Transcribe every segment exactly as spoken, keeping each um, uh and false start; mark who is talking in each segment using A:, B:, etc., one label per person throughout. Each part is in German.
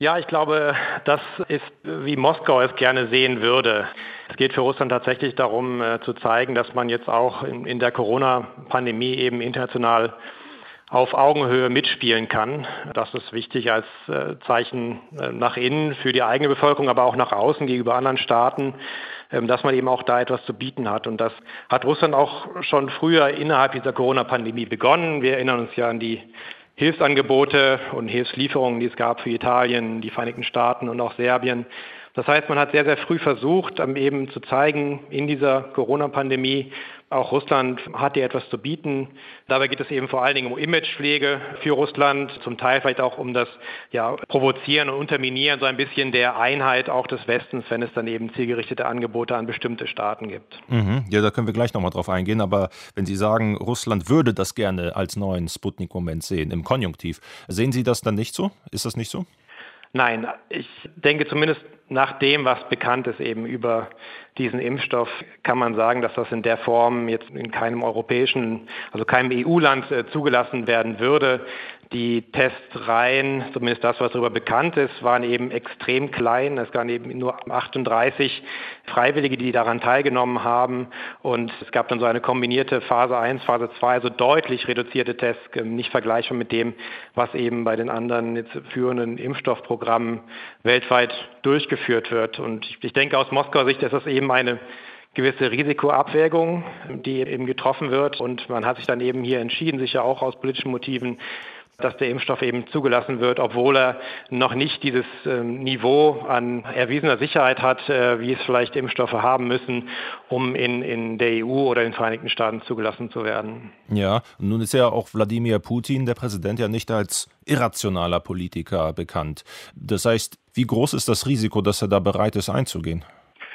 A: Ja, ich glaube, das ist, wie Moskau es gerne sehen würde. Es geht für Russland tatsächlich darum, äh, zu zeigen, dass man jetzt auch in, in der Corona-Pandemie eben international auf Augenhöhe mitspielen kann. Das ist wichtig als äh, Zeichen äh, nach innen für die eigene Bevölkerung, aber auch nach außen gegenüber anderen Staaten, ähm, dass man eben auch da etwas zu bieten hat. Und das hat Russland auch schon früher innerhalb dieser Corona-Pandemie begonnen. Wir erinnern uns ja an die Hilfsangebote und Hilfslieferungen, die es gab für Italien, die Vereinigten Staaten und auch Serbien. Das heißt, man hat sehr, sehr früh versucht, eben zu zeigen, in dieser Corona-Pandemie, auch Russland hat hier etwas zu bieten. Dabei geht es eben vor allen Dingen um Imagepflege für Russland, zum Teil vielleicht auch um das ja, Provozieren und Unterminieren so ein bisschen der Einheit auch des Westens, wenn es dann eben zielgerichtete Angebote an bestimmte Staaten gibt.
B: Mhm. Ja, da können wir gleich nochmal drauf eingehen. Aber wenn Sie sagen, Russland würde das gerne als neuen Sputnik-Moment sehen, im Konjunktiv, sehen Sie das dann nicht so? Ist das nicht so?
A: Nein, ich denke zumindest nach dem, was bekannt ist eben über diesen Impfstoff, kann man sagen, dass das in der Form jetzt in keinem europäischen, also keinem E U-Land äh, zugelassen werden würde. Die Testreihen, zumindest das, was darüber bekannt ist, waren eben extrem klein. Es waren eben nur achtunddreißig Freiwillige, die daran teilgenommen haben. Und es gab dann so eine kombinierte Phase eins, Phase zwei, also deutlich reduzierte Tests, nicht vergleichbar mit dem, was eben bei den anderen jetzt führenden Impfstoffprogrammen weltweit durchgeführt wird. Und ich denke, aus Moskauer Sicht ist das eben eine gewisse Risikoabwägung, die eben getroffen wird. Und man hat sich dann eben hier entschieden, sicher auch aus politischen Motiven, dass der Impfstoff eben zugelassen wird, obwohl er noch nicht dieses ähm, Niveau an erwiesener Sicherheit hat, äh, wie es vielleicht Impfstoffe haben müssen, um in, in der E U oder in den Vereinigten Staaten zugelassen zu werden.
B: Ja, und nun ist ja auch Wladimir Putin, der Präsident, ja nicht als irrationaler Politiker bekannt. Das heißt, wie groß ist das Risiko, dass er da bereit ist, einzugehen?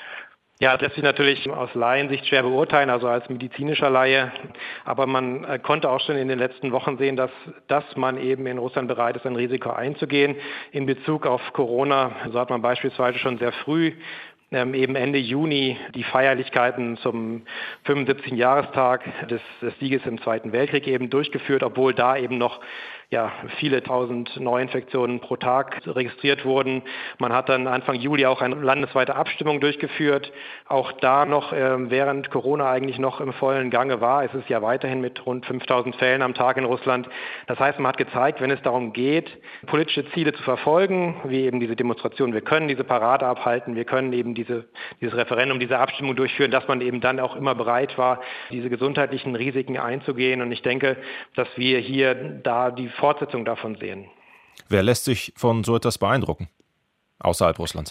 A: Ja, das lässt sich natürlich aus Laiensicht schwer beurteilen, also als medizinischer Laie. Aber man äh, konnte auch schon in den letzten Wochen sehen, dass, dass man eben in Russland bereit ist, ein Risiko einzugehen. In Bezug auf Corona, so hat man beispielsweise schon sehr früh Ähm, eben Ende Juni die Feierlichkeiten zum fünfundsiebzigsten Jahrestag des, des Sieges im Zweiten Weltkrieg eben durchgeführt, obwohl da eben noch ja, viele tausend Neuinfektionen pro Tag registriert wurden. Man hat dann Anfang Juli auch eine landesweite Abstimmung durchgeführt. Auch da noch, äh, während Corona eigentlich noch im vollen Gange war, ist es ja weiterhin mit rund fünftausend Fällen am Tag in Russland. Das heißt, man hat gezeigt, wenn es darum geht, politische Ziele zu verfolgen, wie eben diese Demonstration, wir können diese Parade abhalten, wir können eben diese, dieses Referendum, diese Abstimmung durchführen, dass man eben dann auch immer bereit war, diese gesundheitlichen Risiken einzugehen. Und ich denke, dass wir hier da die Fortsetzung davon sehen.
B: Wer lässt sich von so etwas beeindrucken, außerhalb Russlands?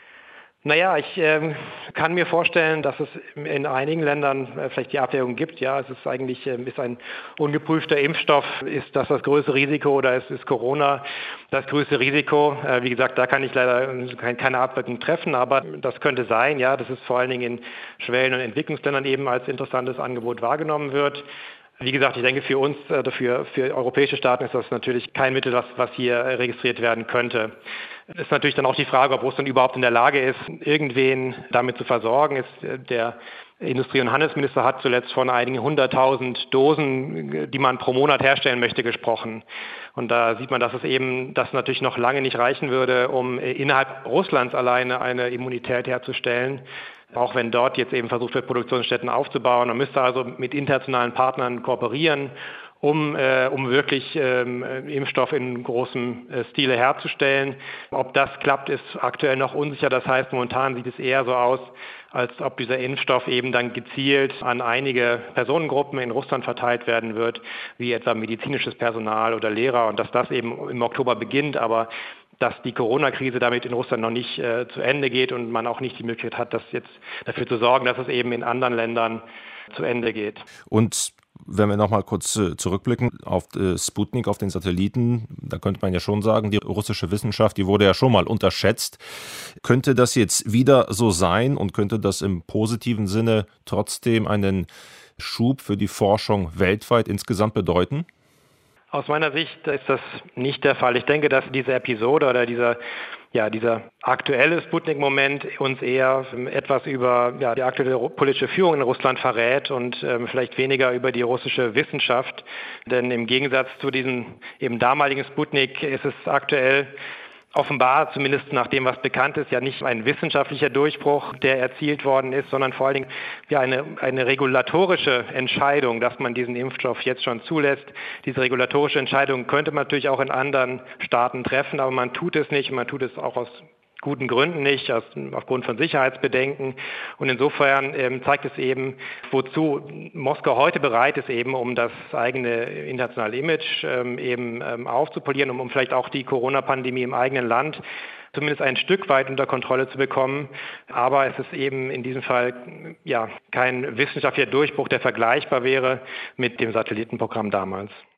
A: Naja, ich ähm, kann mir vorstellen, dass es in einigen Ländern äh, vielleicht die Abwägung gibt. Ja, es ist eigentlich ähm, ist ein ungeprüfter Impfstoff. Ist das das größte Risiko oder ist, ist Corona das größte Risiko? Äh, wie gesagt, da kann ich leider kein, keine Abwägung treffen, aber das könnte sein. Ja, dass es vor allen Dingen in Schwellen- und Entwicklungsländern eben als interessantes Angebot wahrgenommen wird. Wie gesagt, ich denke, für uns, für, für europäische Staaten ist das natürlich kein Mittel, was, was hier registriert werden könnte. Es ist natürlich dann auch die Frage, ob Russland überhaupt in der Lage ist, irgendwen damit zu versorgen. Ist, der Industrie- und Handelsminister hat zuletzt von einigen hunderttausend Dosen, die man pro Monat herstellen möchte, gesprochen. Und da sieht man, dass es eben das natürlich noch lange nicht reichen würde, um innerhalb Russlands alleine eine Immunität herzustellen. Auch wenn dort jetzt eben versucht wird, Produktionsstätten aufzubauen. Man müsste also mit internationalen Partnern kooperieren, um, äh, um wirklich ähm, Impfstoff in großem äh, Stile herzustellen. Ob das klappt, ist aktuell noch unsicher. Das heißt, momentan sieht es eher so aus, als ob dieser Impfstoff eben dann gezielt an einige Personengruppen in Russland verteilt werden wird, wie etwa medizinisches Personal oder Lehrer, und dass das eben im Oktober beginnt, aber dass die Corona-Krise damit in Russland noch nicht äh, zu Ende geht und man auch nicht die Möglichkeit hat, das jetzt dafür zu sorgen, dass es eben in anderen Ländern zu Ende geht.
B: Und wenn wir noch mal kurz äh, zurückblicken auf äh, Sputnik, auf den Satelliten, da könnte man ja schon sagen, die russische Wissenschaft, die wurde ja schon mal unterschätzt. Könnte das jetzt wieder so sein und könnte das im positiven Sinne trotzdem einen Schub für die Forschung weltweit insgesamt bedeuten?
A: Aus meiner Sicht ist das nicht der Fall. Ich denke, dass diese Episode oder dieser, ja, dieser aktuelle Sputnik-Moment uns eher etwas über ja, die aktuelle politische Führung in Russland verrät und ähm, vielleicht weniger über die russische Wissenschaft. Denn im Gegensatz zu diesem eben damaligen Sputnik ist es aktuell offenbar, zumindest nach dem, was bekannt ist, ja nicht ein wissenschaftlicher Durchbruch, der erzielt worden ist, sondern vor allen Dingen ja eine, eine regulatorische Entscheidung, dass man diesen Impfstoff jetzt schon zulässt. Diese regulatorische Entscheidung könnte man natürlich auch in anderen Staaten treffen, aber man tut es nicht. Man tut es auch aus guten Gründen nicht, aus, aufgrund von Sicherheitsbedenken. Und insofern ähm, zeigt es eben, wozu Moskau heute bereit ist, eben um das eigene internationale Image ähm, eben ähm, aufzupolieren, um, um vielleicht auch die Corona-Pandemie im eigenen Land zumindest ein Stück weit unter Kontrolle zu bekommen. Aber es ist eben in diesem Fall ja kein wissenschaftlicher Durchbruch, der vergleichbar wäre mit dem Satellitenprogramm damals.